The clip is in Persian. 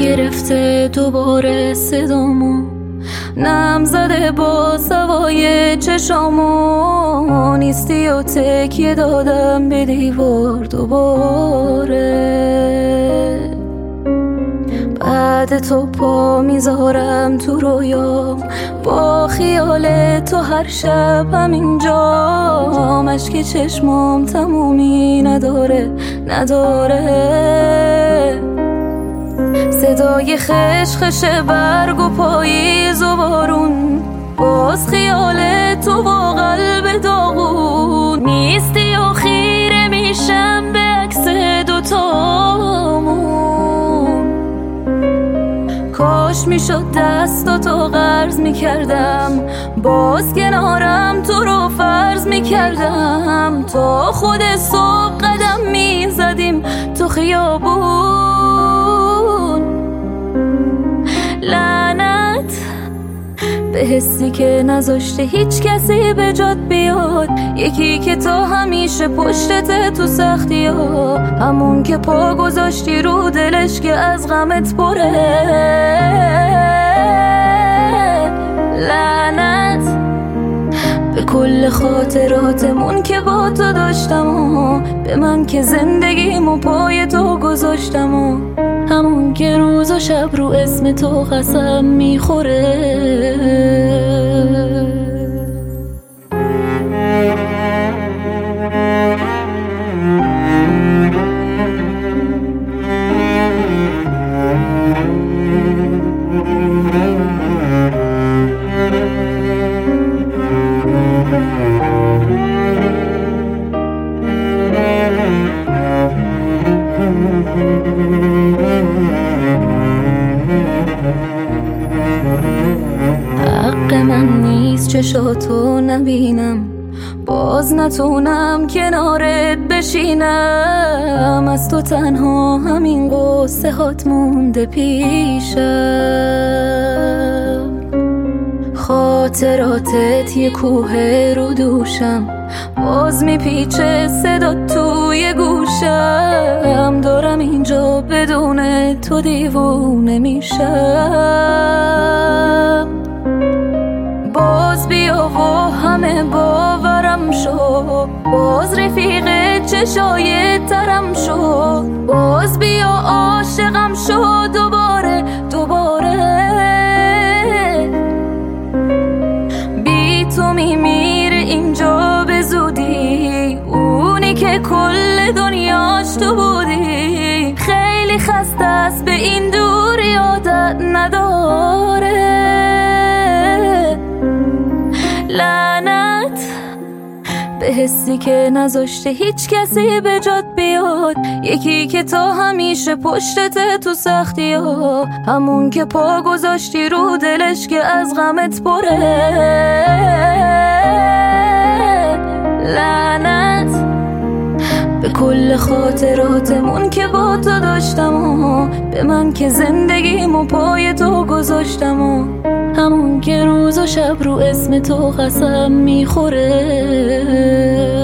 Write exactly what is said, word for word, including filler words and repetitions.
گرفته دوباره صدامو، نم زده با سوای چشامو، نیستی و تکیه دادم به دیوار دوباره. بعد تو پا میذارم تو رویام، با خیال تو هر شب همینجام، اشک چشمام تمومی نداره نداره. صدای خشخش برگ و پاییز و بارون، باز خیال تو و قلب داغون، نیستی و خیره میشم به عکس دوتامون. کاش میشد دستاتو قرض میکردم، باز کنارم تو رو فرض میکردم، تا خود صبح قدم میزدیم تو خیابون. لعنت به حسی که نذاشته هیچ کسی به جات بیاد، یکی که تا همیشه پشتت تو سختی ها، همون که پا گذاشتی رو دلش که از غمت پره. لعنت به کل خاطراتمون که با تو داشتم و به من که زندگیمو پای تو گذاشتم و همون که روز و شب رو اسم تو قسم میخوره. حق من نیست چشاتو نبینم، باز نتونم کنارت بشینم، از تو تنها همین قصه هات مونده پیشم. خاطراتت یه کوه رو دوشم، باز میپیچه صدا توی گوشم، دارم اینجا بدون تو دیوونه میشم. باز بیا و همه باورم شو، باز رفیق چشای ترم شو، باز بیا عاشقم شو دوباره دوباره. بی تو میمیره اینجا به زودی، اونی که کل دنیاش تو بودی، خیلی خسته است به این دوری عادت نداره. لعنت به حسی که نذاشته هیچ کسی به جات بیاد، یکی که تا همیشه پشتت تو سختی ها، همون که پا گذاشتی رو دلش که از غمت پره. لعنت به کل خاطراتمون که با تو داشتم و به من که زندگیمو پای تو گذاشتم و همون که روز و شب رو اسم تو قسم میخوره.